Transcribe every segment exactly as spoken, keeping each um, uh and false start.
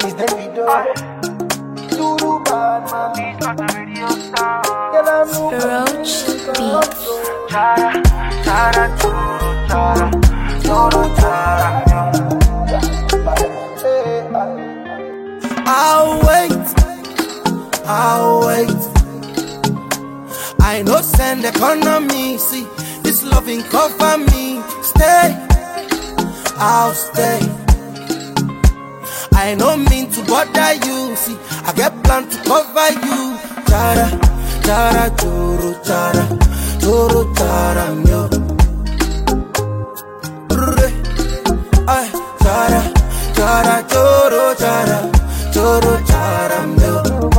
It's the video. Duru bad man. Roach Beats. Chara, chara, churu, chara, churu, chara. I'll wait, I'll wait. I know send economy, see this loving cover me. Stay, I'll stay. I no mean to bother you, see I get plan to cover you. Chara, chara, churu, chara, churu, chara, yo. Ay, chara, chara, churu, chara, churu, chara, yo.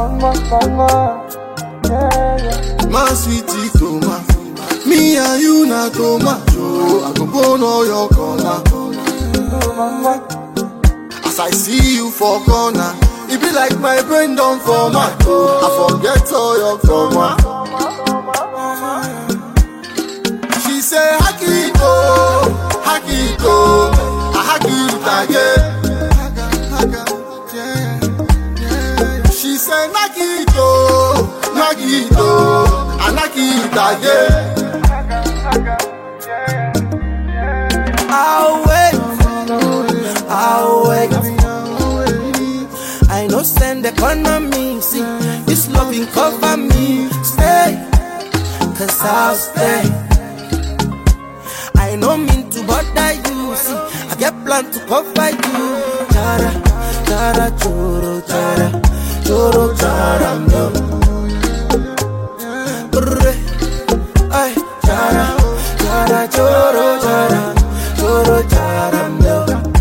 My sweetie Toma, me and you na Toma. Joe, I go burn all your corner. As I see you for corner, it be like my brain done for my toe. I forget all your trauma. She say Hakiko, Hakiko, I Hakiko again. She say Nakito, Nakito, I Nakito again. I'll wait, I'll wait. I know send economy, see this loving cover me. Stay, cause I'll stay. I no mean to bother you, see I get plan to cover you. Chara, chara, churu, chara, churu, chara, yo. Ay, chara, chara, churu, chara, churu, chara, yo.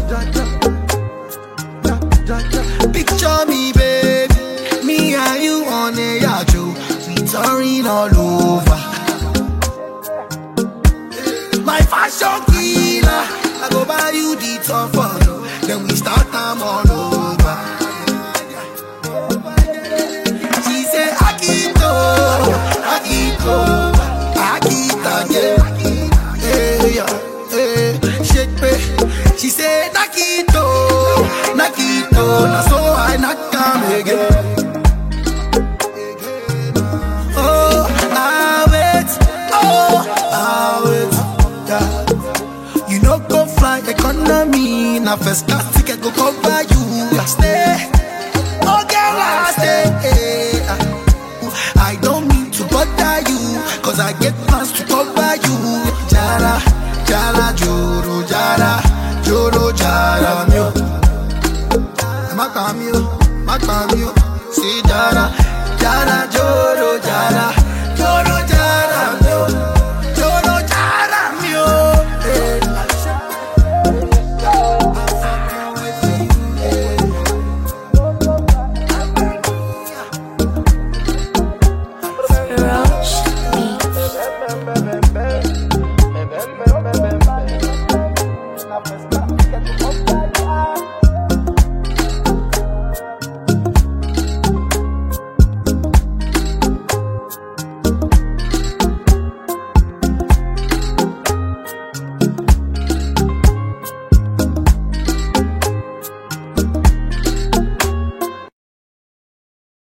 Picture me, baby, me and you on a yacht, we touring all over. My fashion killer, I go buy you the top photo, then we start them all over. She say Akito, Akito, Akita, yeah, yeah, yeah, shake me. She say Nakito, Nakito, na so I knock come again. Oh, I wait, oh, I wait, yeah. You know go fly economy, na first class ticket go cover you. I stay, oh girl I stay. I don't mean to bother you, cause I get plans to cover you. Jara, jara, joro, jara, joro, jara, mio. Makamio, makamio, say jara, jara, joro, jara.